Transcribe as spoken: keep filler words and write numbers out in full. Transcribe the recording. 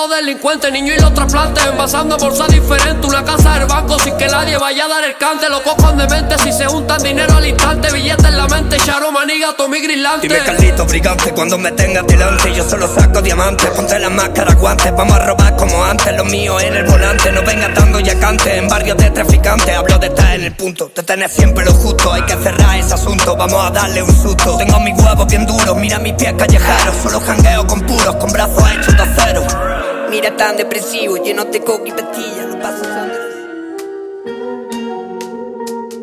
los delincuentes, niños y los trasplantes, envasando bolsas diferentes, una casa del banco sin que nadie vaya a dar el cante. Los cocos de mente si se juntan dinero al instante, billetes en la mente, Charo, Maniga, Tommy Grilante. Dime Carlito, brigante, cuando me tengas delante, yo solo saco diamantes, ponte las máscaras, guantes, vamos a robar como antes, lo mío en el volante, no vengas dando ya cante, en barrios de traficantes, hablo de estar en el punto, de tener siempre lo justo, hay que cerrar ese asunto, vamos a darle un susto. Tengo mis huevos bien duros, mira mis pies callejeros, solo jangueo con puros, con brazos hechos de acero. Mira tan depresivo, lleno de coca y pastilla, no pasa nada.